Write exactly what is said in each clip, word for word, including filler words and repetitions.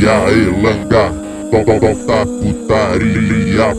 e aí, langa, solta putaria,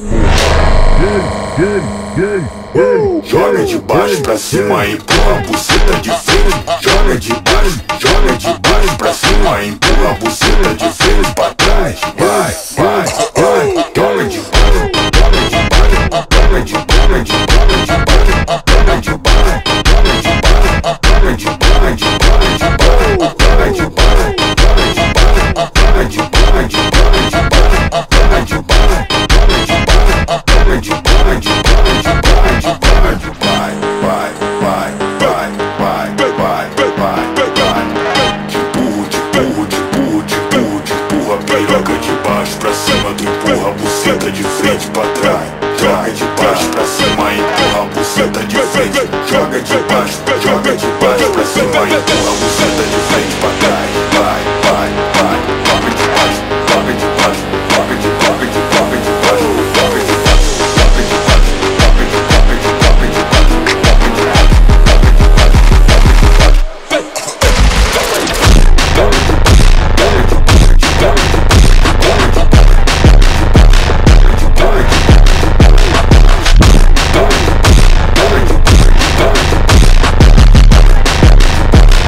porra. Joga de baixo pra cima, empurra a buceta de frente. Joga de baixo, joga de baixo pra cima, empurra a buceta de frente pra trás. Vai, vai, vai. Joga de baixo, joga de baixo, joga de baixo, de baixo, de baixo, joga de baixo, joga de baixo, joga de baixo, de baixo, de baixo, joga de baixo, joga de baixo, joga de baixo, de baixo, de baixo, joga de baixo, joga de baixo, de baixo, de baixo. Vai, vai, vai, vai, vai, vai, vai, vai. De burro, de burro, de burro, de burro, de burro, a piroca de baixo pra cima, tu empurra a buceta de frente pra trás. Joga de baixo pra cima, empurra a buceta de frente. Joga de baixo, joga de baixo pra cima, empurra a buceta de frente pra trás. Vai, vai, vai, joga de baixo, joga de baixo, joga de, joga de, joga de baixo, joga de baixo, joga de baixo, joga de, joga de, joga de baixo.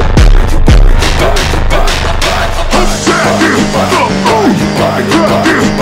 Bye.